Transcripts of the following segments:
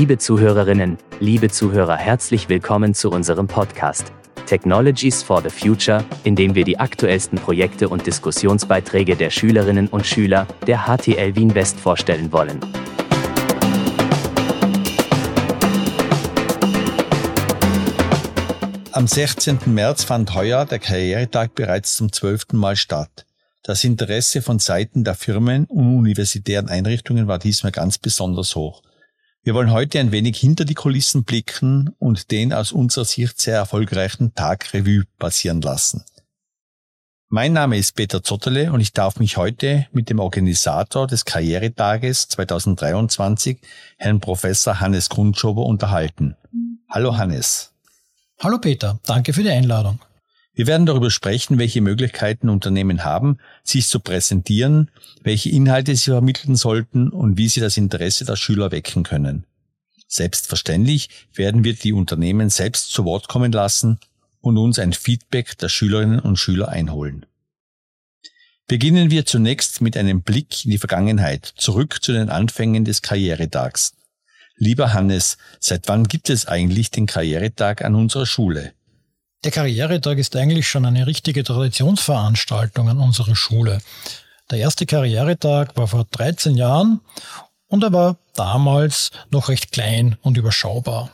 Liebe Zuhörerinnen, liebe Zuhörer, herzlich willkommen zu unserem Podcast Technologies for the Future, in dem wir die aktuellsten Projekte und Diskussionsbeiträge der Schülerinnen und Schüler der HTL Wien West vorstellen wollen. Am 16. März fand heuer der Karrieretag bereits zum 12. Mal statt. Das Interesse von Seiten der Firmen und universitären Einrichtungen war diesmal ganz besonders hoch. Wir wollen heute ein wenig hinter die Kulissen blicken und den aus unserer Sicht sehr erfolgreichen Tag Revue passieren lassen. Mein Name ist Peter Zotterle und ich darf mich heute mit dem Organisator des Karrieretages 2023, Herrn Professor Hannes Grundschober, unterhalten. Hallo Hannes. Hallo Peter, danke für die Einladung. Wir werden darüber sprechen, welche Möglichkeiten Unternehmen haben, sich zu präsentieren, welche Inhalte sie vermitteln sollten und wie sie das Interesse der Schüler wecken können. Selbstverständlich werden wir die Unternehmen selbst zu Wort kommen lassen und uns ein Feedback der Schülerinnen und Schüler einholen. Beginnen wir zunächst mit einem Blick in die Vergangenheit, zurück zu den Anfängen des Karrieretags. Lieber Hannes, seit wann gibt es eigentlich den Karrieretag an unserer Schule? Der Karrieretag ist eigentlich schon eine richtige Traditionsveranstaltung an unserer Schule. Der erste Karrieretag war vor 13 Jahren und er war damals noch recht klein und überschaubar.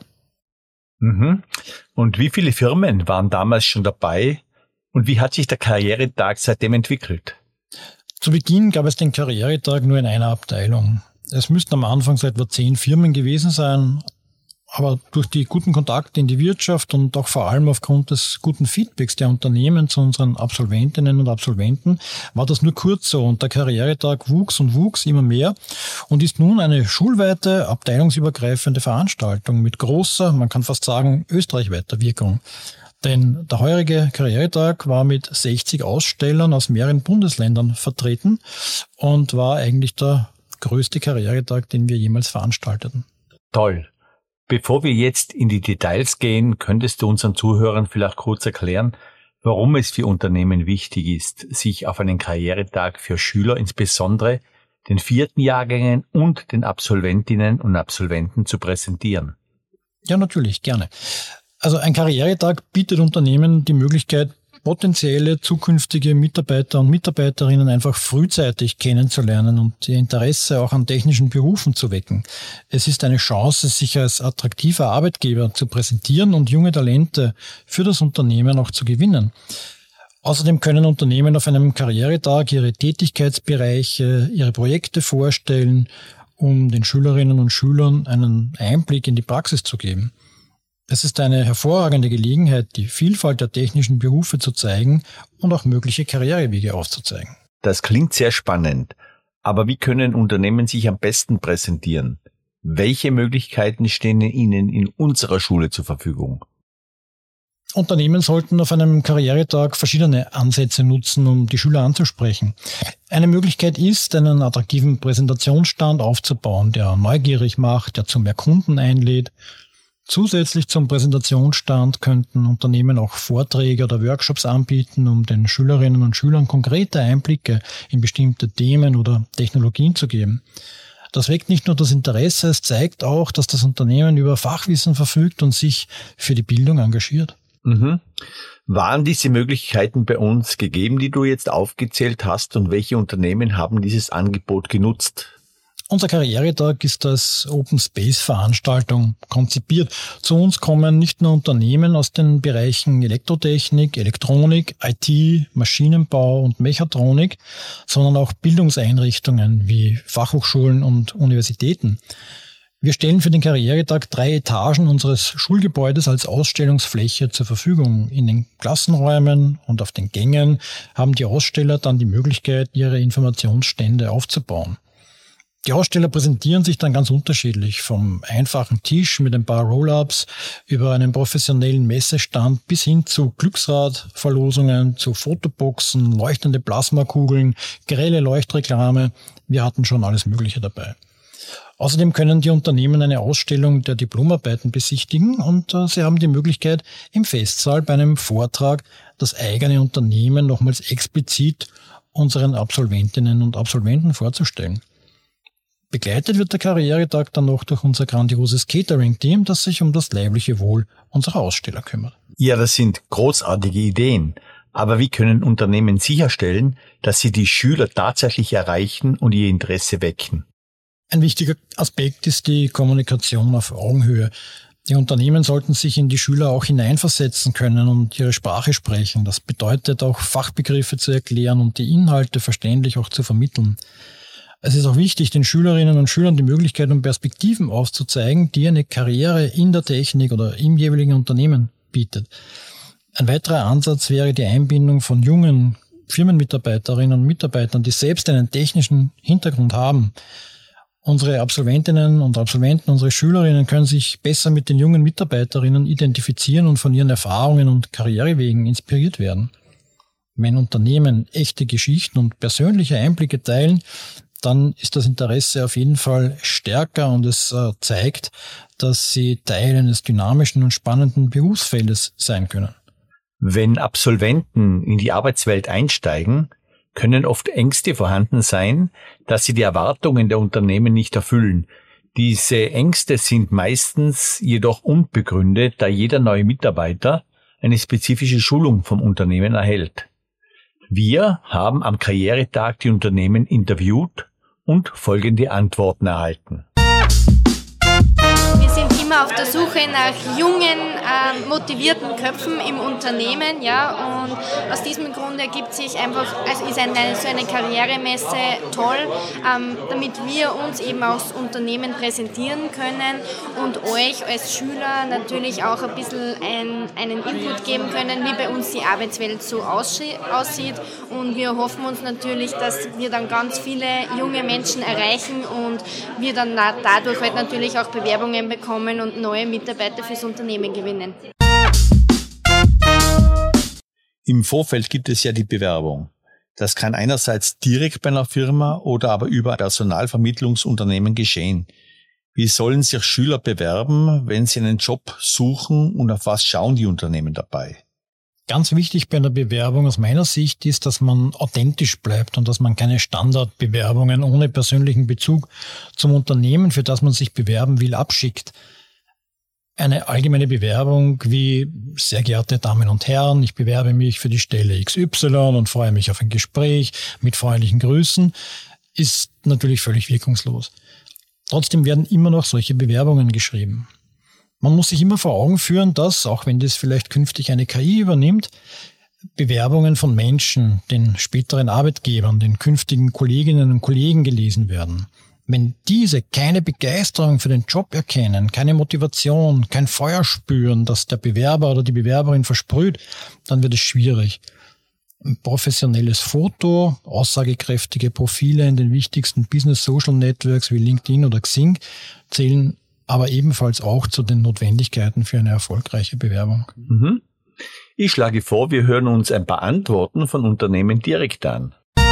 Und wie viele Firmen waren damals schon dabei und wie hat sich der Karrieretag seitdem entwickelt? Zu Beginn gab es den Karrieretag nur in einer Abteilung. Es müssten am Anfang so etwa 10 Firmen gewesen sein, aber durch die guten Kontakte in die Wirtschaft und auch vor allem aufgrund des guten Feedbacks der Unternehmen zu unseren Absolventinnen und Absolventen war das nur kurz so und der Karrieretag wuchs und wuchs immer mehr und ist nun eine schulweite, abteilungsübergreifende Veranstaltung mit großer, man kann fast sagen, österreichweiter Wirkung. Denn der heurige Karrieretag war mit 60 Ausstellern aus mehreren Bundesländern vertreten und war eigentlich der größte Karrieretag, den wir jemals veranstalteten. Toll. Bevor wir jetzt in die Details gehen, könntest du unseren Zuhörern vielleicht kurz erklären, warum es für Unternehmen wichtig ist, sich auf einen Karrieretag für Schüler, insbesondere den 4. Jahrgängen und den Absolventinnen und Absolventen zu präsentieren? Ja, natürlich, gerne. Also ein Karrieretag bietet Unternehmen die Möglichkeit, potenzielle zukünftige Mitarbeiter und Mitarbeiterinnen einfach frühzeitig kennenzulernen und ihr Interesse auch an technischen Berufen zu wecken. Es ist eine Chance, sich als attraktiver Arbeitgeber zu präsentieren und junge Talente für das Unternehmen auch zu gewinnen. Außerdem können Unternehmen auf einem Karrieretag ihre Tätigkeitsbereiche, ihre Projekte vorstellen, um den Schülerinnen und Schülern einen Einblick in die Praxis zu geben. Es ist eine hervorragende Gelegenheit, die Vielfalt der technischen Berufe zu zeigen und auch mögliche Karrierewege aufzuzeigen. Das klingt sehr spannend. Aber wie können Unternehmen sich am besten präsentieren? Welche Möglichkeiten stehen ihnen in unserer Schule zur Verfügung? Unternehmen sollten auf einem Karrieretag verschiedene Ansätze nutzen, um die Schüler anzusprechen. Eine Möglichkeit ist, einen attraktiven Präsentationsstand aufzubauen, der neugierig macht, der zu mehr Kunden einlädt. Zusätzlich zum Präsentationsstand könnten Unternehmen auch Vorträge oder Workshops anbieten, um den Schülerinnen und Schülern konkrete Einblicke in bestimmte Themen oder Technologien zu geben. Das weckt nicht nur das Interesse, es zeigt auch, dass das Unternehmen über Fachwissen verfügt und sich für die Bildung engagiert. Waren diese Möglichkeiten bei uns gegeben, die du jetzt aufgezählt hast, und welche Unternehmen haben dieses Angebot genutzt? Unser Karrieretag ist als Open-Space-Veranstaltung konzipiert. Zu uns kommen nicht nur Unternehmen aus den Bereichen Elektrotechnik, Elektronik, IT, Maschinenbau und Mechatronik, sondern auch Bildungseinrichtungen wie Fachhochschulen und Universitäten. Wir stellen für den Karrieretag 3 Etagen unseres Schulgebäudes als Ausstellungsfläche zur Verfügung. In den Klassenräumen und auf den Gängen haben die Aussteller dann die Möglichkeit, ihre Informationsstände aufzubauen. Die Aussteller präsentieren sich dann ganz unterschiedlich, vom einfachen Tisch mit ein paar Roll-ups über einen professionellen Messestand bis hin zu Glücksradverlosungen, zu Fotoboxen, leuchtende Plasmakugeln, grelle Leuchtreklame. Wir hatten schon alles Mögliche dabei. Außerdem können die Unternehmen eine Ausstellung der Diplomarbeiten besichtigen und sie haben die Möglichkeit, im Festsaal bei einem Vortrag das eigene Unternehmen nochmals explizit unseren Absolventinnen und Absolventen vorzustellen. Begleitet wird der Karrieretag dann noch durch unser grandioses Catering-Team, das sich um das leibliche Wohl unserer Aussteller kümmert. Ja, das sind großartige Ideen. Aber wie können Unternehmen sicherstellen, dass sie die Schüler tatsächlich erreichen und ihr Interesse wecken? Ein wichtiger Aspekt ist die Kommunikation auf Augenhöhe. Die Unternehmen sollten sich in die Schüler auch hineinversetzen können und ihre Sprache sprechen. Das bedeutet auch Fachbegriffe zu erklären und die Inhalte verständlich auch zu vermitteln. Es ist auch wichtig, den Schülerinnen und Schülern die Möglichkeit und Perspektiven aufzuzeigen, die eine Karriere in der Technik oder im jeweiligen Unternehmen bietet. Ein weiterer Ansatz wäre die Einbindung von jungen Firmenmitarbeiterinnen und Mitarbeitern, die selbst einen technischen Hintergrund haben. Unsere Absolventinnen und Absolventen, unsere Schülerinnen können sich besser mit den jungen Mitarbeiterinnen identifizieren und von ihren Erfahrungen und Karrierewegen inspiriert werden. Wenn Unternehmen echte Geschichten und persönliche Einblicke teilen, dann ist das Interesse auf jeden Fall stärker und es zeigt, dass sie Teil eines dynamischen und spannenden Berufsfeldes sein können. Wenn Absolventen in die Arbeitswelt einsteigen, können oft Ängste vorhanden sein, dass sie die Erwartungen der Unternehmen nicht erfüllen. Diese Ängste sind meistens jedoch unbegründet, da jeder neue Mitarbeiter eine spezifische Schulung vom Unternehmen erhält. Wir haben am Karrieretag die Unternehmen interviewt und folgende Antworten erhalten. Wir sind immer auf der Suche nach jungen, motivierten Köpfen im Unternehmen, ja, und aus diesem Grund ergibt sich einfach, also ist so eine Karrieremesse toll, damit wir uns eben als Unternehmen präsentieren können und euch als Schüler natürlich auch ein bisschen einen Input geben können, wie bei uns die Arbeitswelt so aussieht, und wir hoffen uns natürlich, dass wir dann ganz viele junge Menschen erreichen und wir dann dadurch halt natürlich auch Bewerbungen bekommen und neue Mitarbeiter fürs Unternehmen gewinnen. Im Vorfeld gibt es ja die Bewerbung. Das kann einerseits direkt bei einer Firma oder aber über Personalvermittlungsunternehmen geschehen. Wie sollen sich Schüler bewerben, wenn sie einen Job suchen, und auf was schauen die Unternehmen dabei? Ganz wichtig bei einer Bewerbung aus meiner Sicht ist, dass man authentisch bleibt und dass man keine Standardbewerbungen ohne persönlichen Bezug zum Unternehmen, für das man sich bewerben will, abschickt. Eine allgemeine Bewerbung wie: sehr geehrte Damen und Herren, ich bewerbe mich für die Stelle XY und freue mich auf ein Gespräch mit freundlichen Grüßen, ist natürlich völlig wirkungslos. Trotzdem werden immer noch solche Bewerbungen geschrieben. Man muss sich immer vor Augen führen, dass, auch wenn das vielleicht künftig eine KI übernimmt, Bewerbungen von Menschen, den späteren Arbeitgebern, den künftigen Kolleginnen und Kollegen gelesen werden. Wenn diese keine Begeisterung für den Job erkennen, keine Motivation, kein Feuer spüren, das der Bewerber oder die Bewerberin versprüht, dann wird es schwierig. Ein professionelles Foto, aussagekräftige Profile in den wichtigsten Business-Social-Networks wie LinkedIn oder Xing zählen aber ebenfalls auch zu den Notwendigkeiten für eine erfolgreiche Bewerbung. Ich schlage vor, wir hören uns ein paar Antworten von Unternehmen direkt an.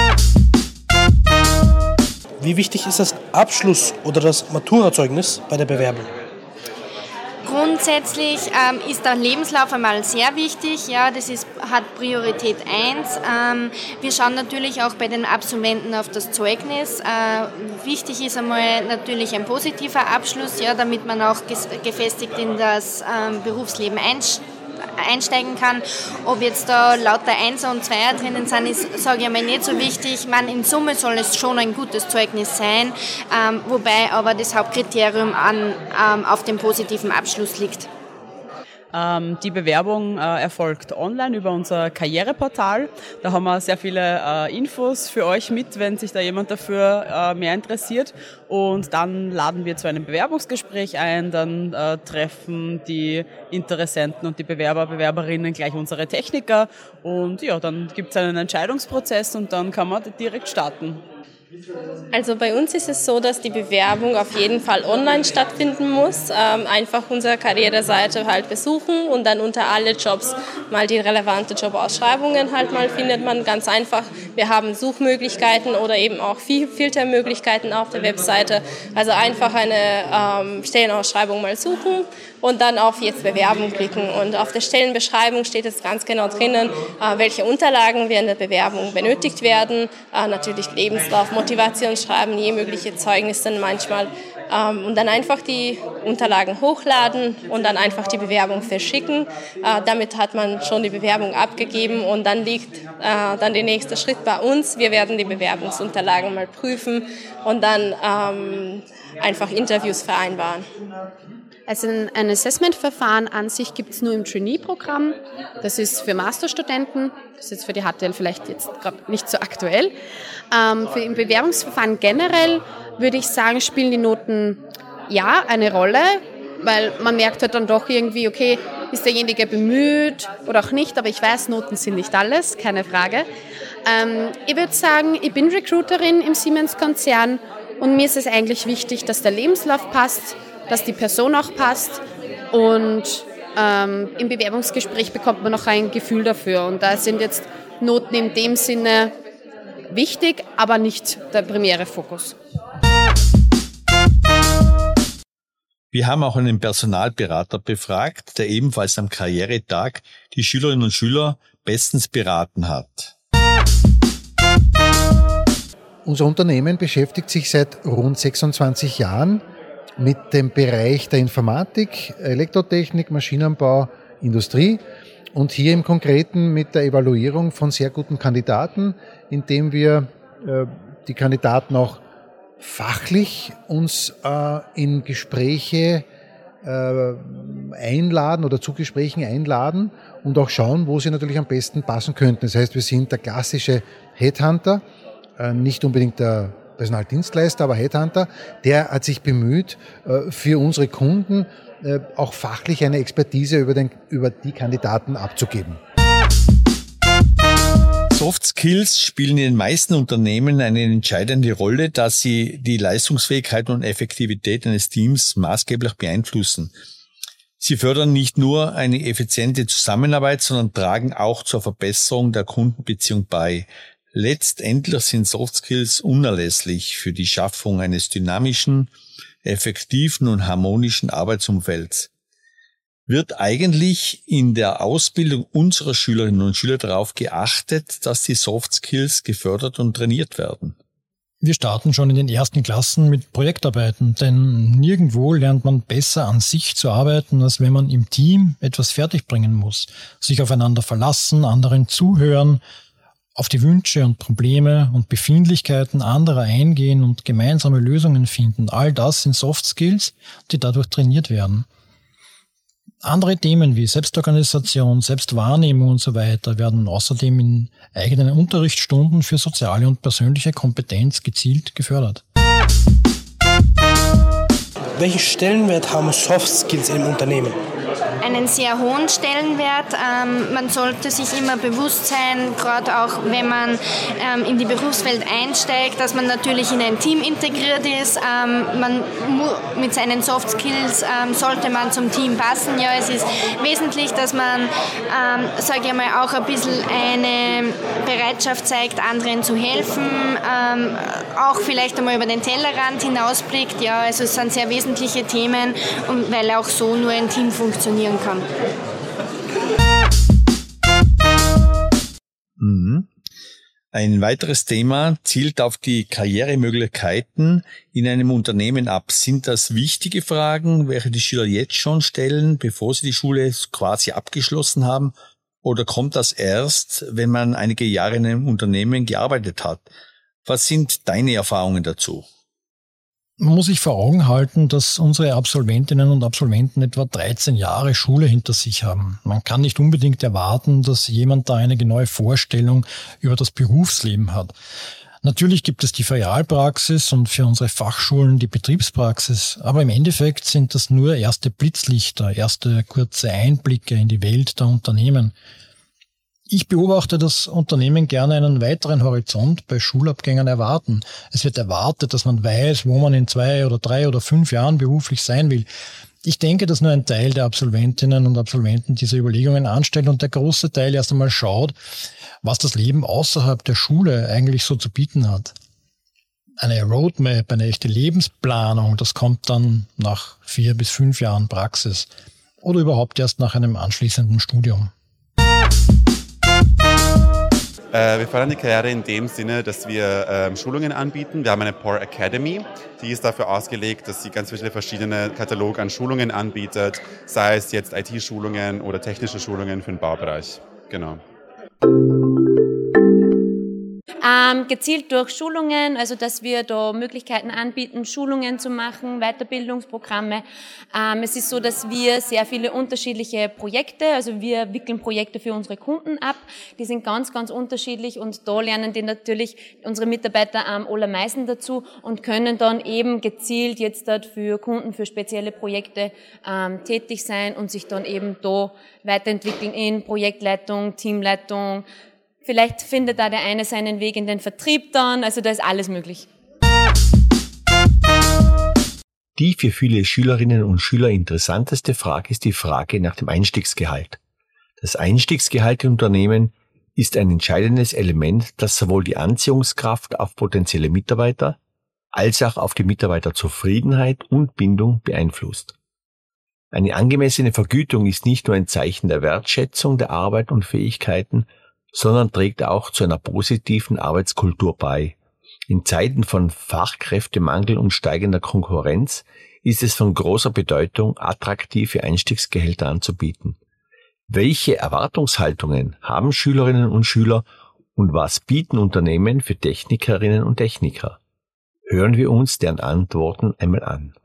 Wie wichtig ist das Abschluss- oder das Maturazeugnis bei der Bewerbung? Grundsätzlich ist der Lebenslauf einmal sehr wichtig, ja, hat Priorität 1. Wir schauen natürlich auch bei den Absolventen auf das Zeugnis. Wichtig ist einmal natürlich ein positiver Abschluss, ja, damit man auch gefestigt in das Berufsleben einsteigen kann. Ob jetzt da lauter Einser und Zweier drinnen sind, ist, sage ich einmal, nicht so wichtig. In Summe soll es schon ein gutes Zeugnis sein, wobei aber das Hauptkriterium auf dem positiven Abschluss liegt. Die Bewerbung erfolgt online über unser Karriereportal. Da haben wir sehr viele Infos für euch mit, wenn sich da jemand dafür mehr interessiert. Und dann laden wir zu einem Bewerbungsgespräch ein. Dann treffen die Interessenten und die Bewerber, Bewerberinnen gleich unsere Techniker. Und ja, dann gibt es einen Entscheidungsprozess und dann kann man direkt starten. Also bei uns ist es so, dass die Bewerbung auf jeden Fall online stattfinden muss. Einfach unsere Karriereseite halt besuchen und dann unter alle Jobs mal die relevante Jobausschreibungen halt mal findet man ganz einfach. Wir haben Suchmöglichkeiten oder eben auch Filtermöglichkeiten auf der Webseite. Also einfach eine Stellenausschreibung mal suchen und dann auf jetzt Bewerbung klicken. Und auf der Stellenbeschreibung steht jetzt ganz genau drinnen, welche Unterlagen während der Bewerbung benötigt werden. Natürlich Lebenslauf, Motivationsschreiben, je mögliche Zeugnisse manchmal. Und dann einfach die Unterlagen hochladen und dann einfach die Bewerbung verschicken. Damit hat man schon die Bewerbung abgegeben und dann liegt dann der nächste Schritt bei uns. Wir werden die Bewerbungsunterlagen mal prüfen und dann einfach Interviews vereinbaren. Also ein Assessment-Verfahren an sich gibt es nur im Trainee-Programm. Das ist für Masterstudenten. Das ist jetzt für die HTL vielleicht jetzt gerade nicht so aktuell. Für im Bewerbungsverfahren generell würde ich sagen, spielen die Noten ja eine Rolle, weil man merkt halt dann doch irgendwie, okay, ist derjenige bemüht oder auch nicht, aber ich weiß, Noten sind nicht alles, keine Frage. Ich würde sagen, ich bin Recruiterin im Siemens-Konzern und mir ist es eigentlich wichtig, dass der Lebenslauf passt, dass die Person auch passt und im Bewerbungsgespräch bekommt man noch ein Gefühl dafür und da sind jetzt Noten in dem Sinne wichtig, aber nicht der primäre Fokus. Wir haben auch einen Personalberater befragt, der ebenfalls am Karrieretag die Schülerinnen und Schüler bestens beraten hat. Unser Unternehmen beschäftigt sich seit rund 26 Jahren mit dem Bereich der Informatik, Elektrotechnik, Maschinenbau, Industrie und hier im Konkreten mit der Evaluierung von sehr guten Kandidaten, indem wir die Kandidaten auch fachlich uns in Gespräche einladen oder zu Gesprächen einladen und auch schauen, wo sie natürlich am besten passen könnten. Das heißt, wir sind der klassische Headhunter, nicht unbedingt der Personaldienstleister, aber Headhunter, der hat sich bemüht, für unsere Kunden auch fachlich eine Expertise über die Kandidaten abzugeben. Soft Skills spielen in den meisten Unternehmen eine entscheidende Rolle, da sie die Leistungsfähigkeit und Effektivität eines Teams maßgeblich beeinflussen. Sie fördern nicht nur eine effiziente Zusammenarbeit, sondern tragen auch zur Verbesserung der Kundenbeziehung bei. Letztendlich sind Soft Skills unerlässlich für die Schaffung eines dynamischen, effektiven und harmonischen Arbeitsumfelds. Wird eigentlich in der Ausbildung unserer Schülerinnen und Schüler darauf geachtet, dass die Soft Skills gefördert und trainiert werden? Wir starten schon in den ersten Klassen mit Projektarbeiten, denn nirgendwo lernt man besser an sich zu arbeiten, als wenn man im Team etwas fertigbringen muss. Sich aufeinander verlassen, anderen zuhören, auf die Wünsche und Probleme und Befindlichkeiten anderer eingehen und gemeinsame Lösungen finden. All das sind Soft Skills, die dadurch trainiert werden. Andere Themen wie Selbstorganisation, Selbstwahrnehmung und so weiter werden außerdem in eigenen Unterrichtsstunden für soziale und persönliche Kompetenz gezielt gefördert. Welchen Stellenwert haben Soft Skills im Unternehmen? Einen sehr hohen Stellenwert. Man sollte sich immer bewusst sein, gerade auch wenn man in die Berufswelt einsteigt, dass man natürlich in ein Team integriert ist. Mit seinen Soft Skills sollte man zum Team passen. Ja, es ist wesentlich, dass man, sage ich mal, auch ein bisschen eine Bereitschaft zeigt, anderen zu helfen, auch vielleicht einmal über den Tellerrand hinausblickt. Ja, also es sind sehr wesentliche Themen, weil auch so nur ein Team funktionieren kann. Ein weiteres Thema zielt auf die Karrieremöglichkeiten in einem Unternehmen ab. Sind das wichtige Fragen, welche die Schüler jetzt schon stellen, bevor sie die Schule quasi abgeschlossen haben? Oder kommt das erst, wenn man einige Jahre in einem Unternehmen gearbeitet hat? Was sind deine Erfahrungen dazu? Man muss sich vor Augen halten, dass unsere Absolventinnen und Absolventen etwa 13 Jahre Schule hinter sich haben. Man kann nicht unbedingt erwarten, dass jemand da eine genaue Vorstellung über das Berufsleben hat. Natürlich gibt es die Ferialpraxis und für unsere Fachschulen die Betriebspraxis, aber im Endeffekt sind das nur erste Blitzlichter, erste kurze Einblicke in die Welt der Unternehmen. Ich beobachte das Unternehmen gerne einen weiteren Horizont bei Schulabgängern erwarten. Es wird erwartet, dass man weiß, wo man in 2 oder 3 oder 5 Jahren beruflich sein will. Ich denke, dass nur ein Teil der Absolventinnen und Absolventen diese Überlegungen anstellt und der große Teil erst einmal schaut, was das Leben außerhalb der Schule eigentlich so zu bieten hat. Eine Roadmap, eine echte Lebensplanung, das kommt dann nach 4 bis 5 Jahren Praxis. oder überhaupt erst nach einem anschließenden Studium? Wir fördern die Karriere in dem Sinne, dass wir Schulungen anbieten. Wir haben eine Power Academy, die ist dafür ausgelegt, dass sie ganz viele verschiedene Katalog an Schulungen anbietet, sei es jetzt IT-Schulungen oder technische Schulungen für den Baubereich. Genau. Gezielt durch Schulungen, also dass wir da Möglichkeiten anbieten, Schulungen zu machen, Weiterbildungsprogramme. Es ist so, dass wir sehr viele unterschiedliche Projekte, also wir wickeln Projekte für unsere Kunden ab, die sind ganz, ganz unterschiedlich und da lernen die natürlich unsere Mitarbeiter am allermeisten dazu und können dann eben gezielt jetzt dort für Kunden, für spezielle Projekte tätig sein und sich dann eben da weiterentwickeln in Projektleitung, Teamleitung. Vielleicht findet da der eine seinen Weg in den Vertrieb dann, also da ist alles möglich. Die für viele Schülerinnen und Schüler interessanteste Frage ist die Frage nach dem Einstiegsgehalt. Das Einstiegsgehalt im Unternehmen ist ein entscheidendes Element, das sowohl die Anziehungskraft auf potenzielle Mitarbeiter als auch auf die Mitarbeiterzufriedenheit und Bindung beeinflusst. Eine angemessene Vergütung ist nicht nur ein Zeichen der Wertschätzung der Arbeit und Fähigkeiten, sondern trägt auch zu einer positiven Arbeitskultur bei. In Zeiten von Fachkräftemangel und steigender Konkurrenz ist es von großer Bedeutung, attraktive Einstiegsgehälter anzubieten. Welche Erwartungshaltungen haben Schülerinnen und Schüler und was bieten Unternehmen für Technikerinnen und Techniker? Hören wir uns deren Antworten einmal an.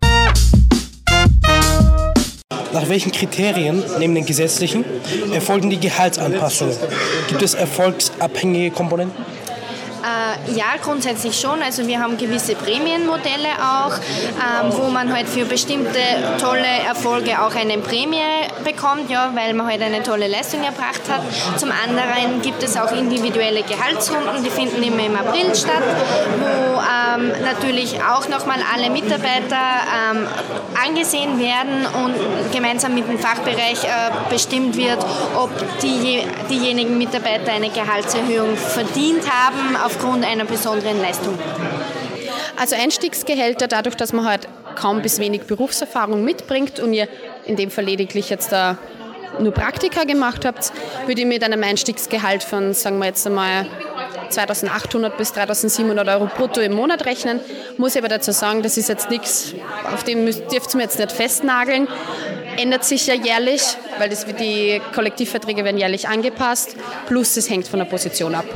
Nach welchen Kriterien, neben den gesetzlichen, erfolgen die Gehaltsanpassungen? Gibt es erfolgsabhängige Komponenten? Ja, grundsätzlich schon. Also wir haben gewisse Prämienmodelle auch, wo man halt für bestimmte tolle Erfolge auch eine Prämie bekommt, ja, weil man halt eine tolle Leistung erbracht hat. Zum anderen gibt es auch individuelle Gehaltsrunden, die finden immer im April statt, wo natürlich auch nochmal alle Mitarbeiter angesehen werden und gemeinsam mit dem Fachbereich bestimmt wird, ob diejenigen Mitarbeiter eine Gehaltserhöhung verdient haben aufgrund einer besonderen Leistung. Also Einstiegsgehälter, dadurch, dass man halt kaum bis wenig Berufserfahrung mitbringt und ihr in dem Fall lediglich jetzt nur Praktika gemacht habt, würde ich mit einem Einstiegsgehalt von, sagen wir jetzt einmal, 2.800 bis 3.700 Euro brutto im Monat rechnen. Muss ich aber dazu sagen, das ist jetzt nichts, auf dem dürft ihr mir jetzt nicht festnageln. Ändert sich ja jährlich, weil die Kollektivverträge werden jährlich angepasst, plus es hängt von der Position ab.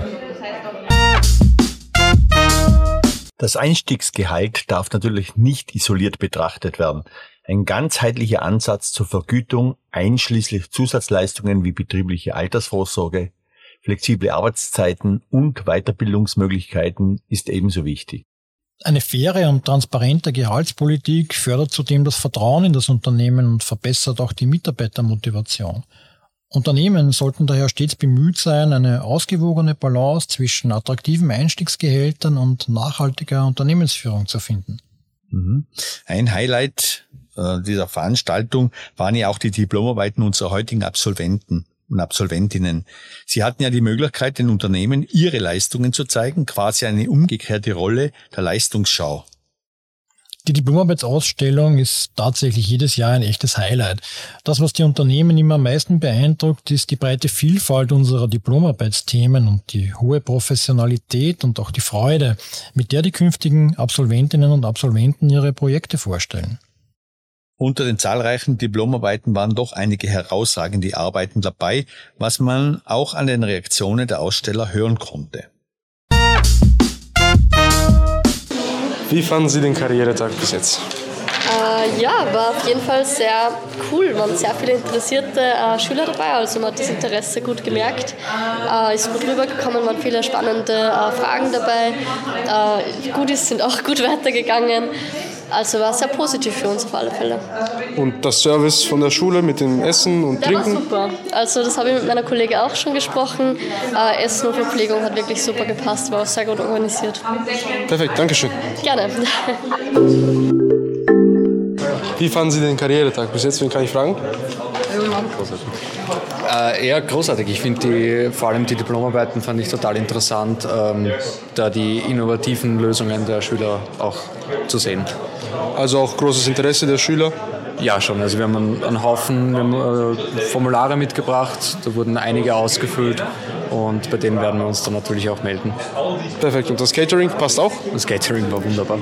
Das Einstiegsgehalt darf natürlich nicht isoliert betrachtet werden. Ein ganzheitlicher Ansatz zur Vergütung, einschließlich Zusatzleistungen wie betriebliche Altersvorsorge, flexible Arbeitszeiten und Weiterbildungsmöglichkeiten ist ebenso wichtig. Eine faire und transparente Gehaltspolitik fördert zudem das Vertrauen in das Unternehmen und verbessert auch die Mitarbeitermotivation. Unternehmen sollten daher stets bemüht sein, eine ausgewogene Balance zwischen attraktiven Einstiegsgehältern und nachhaltiger Unternehmensführung zu finden. Ein Highlight dieser Veranstaltung waren ja auch die Diplomarbeiten unserer heutigen Absolventen und Absolventinnen. Sie hatten ja die Möglichkeit, den Unternehmen ihre Leistungen zu zeigen, quasi eine umgekehrte Rolle der Leistungsschau. Die Diplomarbeitsausstellung ist tatsächlich jedes Jahr ein echtes Highlight. Das, was die Unternehmen immer am meisten beeindruckt, ist die breite Vielfalt unserer Diplomarbeitsthemen und die hohe Professionalität und auch die Freude, mit der die künftigen Absolventinnen und Absolventen ihre Projekte vorstellen. Unter den zahlreichen Diplomarbeiten waren doch einige herausragende Arbeiten dabei, was man auch an den Reaktionen der Aussteller hören konnte. Wie fanden Sie den Karrieretag bis jetzt? Ja, war auf jeden Fall sehr cool. Waren sehr viele interessierte Schüler dabei, also man hat das Interesse gut gemerkt. Ist gut rübergekommen, waren viele spannende Fragen dabei. Goodies sind auch gut weitergegangen. Also war sehr positiv für uns auf alle Fälle. Und das Service von der Schule mit dem Essen und Trinken? Der war super. Also das habe ich mit meiner Kollegin auch schon gesprochen. Essen und Verpflegung hat wirklich super gepasst, war auch sehr gut organisiert. Perfekt, Dankeschön. Gerne. Wie fanden Sie den Karrieretag bis jetzt? Wen kann ich fragen? Eher großartig. Ich finde vor allem die Diplomarbeiten fand ich total interessant, da die innovativen Lösungen der Schüler auch zu sehen. Also auch großes Interesse der Schüler? Ja, schon. Also wir haben einen Haufen Formulare mitgebracht, da wurden einige ausgefüllt und bei denen werden wir uns dann natürlich auch melden. Perfekt. Und das Catering passt auch? Das Catering war wunderbar.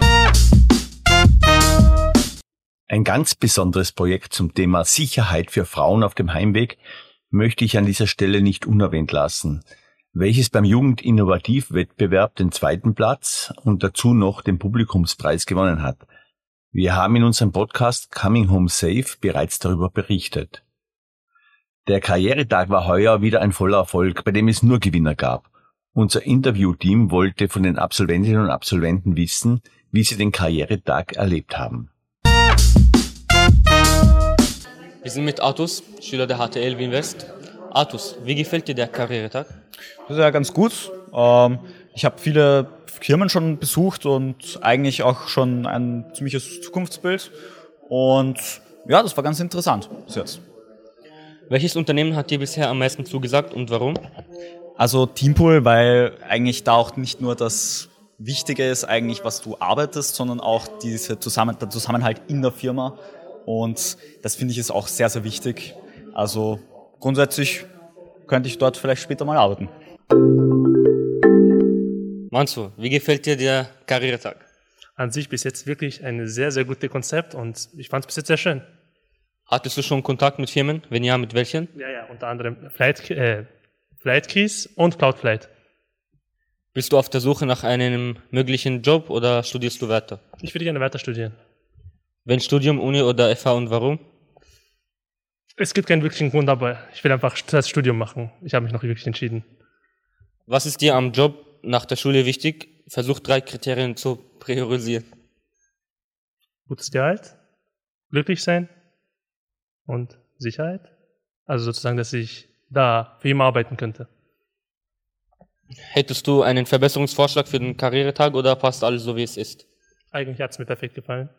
Ein ganz besonderes Projekt zum Thema Sicherheit für Frauen auf dem Heimweg möchte ich an dieser Stelle nicht unerwähnt lassen, welches beim Jugendinnovativwettbewerb den 2. Platz und dazu noch den Publikumspreis gewonnen hat. Wir haben in unserem Podcast Coming Home Safe bereits darüber berichtet. Der Karrieretag war heuer wieder ein voller Erfolg, bei dem es nur Gewinner gab. Unser Interviewteam wollte von den Absolventinnen und Absolventen wissen, wie sie den Karrieretag erlebt haben. Wir sind mit Artus, Schüler der HTL Wien West. Artus, wie gefällt dir der Karrieretag? Das ist ja ganz gut. Ich habe viele Firmen schon besucht und eigentlich auch schon ein ziemliches Zukunftsbild. Und ja, das war ganz interessant bis jetzt. Welches Unternehmen hat dir bisher am meisten zugesagt und warum? Also Teampool, weil eigentlich da auch nicht nur das Wichtige ist, eigentlich was du arbeitest, sondern auch der Zusammenhalt in der Firma. Und das finde ich ist auch sehr, sehr wichtig. Also grundsätzlich könnte ich dort vielleicht später mal arbeiten. Manso, wie gefällt dir der Karrieretag? An sich bis jetzt wirklich ein sehr, sehr gutes Konzept und ich fand es bis jetzt sehr schön. Hattest du schon Kontakt mit Firmen? Wenn ja, mit welchen? Ja, unter anderem Flightkeys und Cloudflight. Bist du auf der Suche nach einem möglichen Job oder studierst du weiter? Ich würde gerne weiter studieren. Wenn Studium, Uni oder FH und warum? Es gibt keinen wirklichen Grund, aber ich will einfach das Studium machen. Ich habe mich noch wirklich entschieden. Was ist dir am Job nach der Schule wichtig? Versuch 3 Kriterien zu priorisieren. Gutes Gehalt, glücklich sein und Sicherheit. Also sozusagen, dass ich da für immer arbeiten könnte. Hättest du einen Verbesserungsvorschlag für den Karrieretag oder passt alles so, wie es ist? Eigentlich hat es mir perfekt gefallen.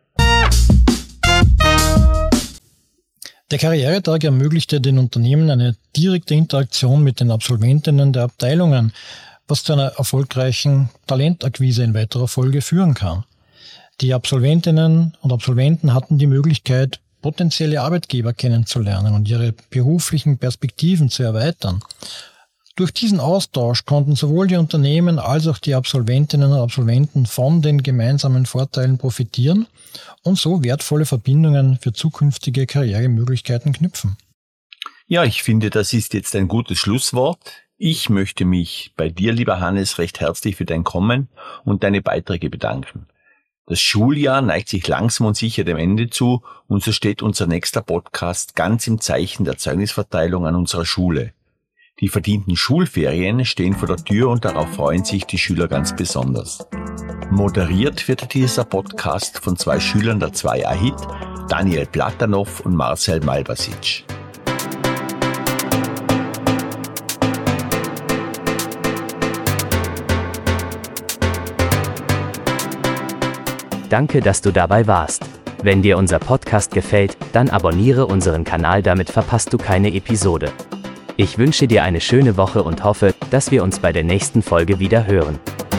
Der Karrieretag ermöglichte den Unternehmen eine direkte Interaktion mit den Absolventinnen der Abteilungen, was zu einer erfolgreichen Talentakquise in weiterer Folge führen kann. Die Absolventinnen und Absolventen hatten die Möglichkeit, potenzielle Arbeitgeber kennenzulernen und ihre beruflichen Perspektiven zu erweitern. Durch diesen Austausch konnten sowohl die Unternehmen als auch die Absolventinnen und Absolventen von den gemeinsamen Vorteilen profitieren und so wertvolle Verbindungen für zukünftige Karrieremöglichkeiten knüpfen. Ja, ich finde, das ist jetzt ein gutes Schlusswort. Ich möchte mich bei dir, lieber Hannes, recht herzlich für dein Kommen und deine Beiträge bedanken. Das Schuljahr neigt sich langsam und sicher dem Ende zu und so steht unser nächster Podcast ganz im Zeichen der Zeugnisverteilung an unserer Schule. Die verdienten Schulferien stehen vor der Tür und darauf freuen sich die Schüler ganz besonders. Moderiert wird dieser Podcast von 2 Schülern der 2a HIT, Daniel Platanow und Marcel Malbasic. Danke, dass du dabei warst. Wenn dir unser Podcast gefällt, dann abonniere unseren Kanal, damit verpasst du keine Episode. Ich wünsche dir eine schöne Woche und hoffe, dass wir uns bei der nächsten Folge wieder hören.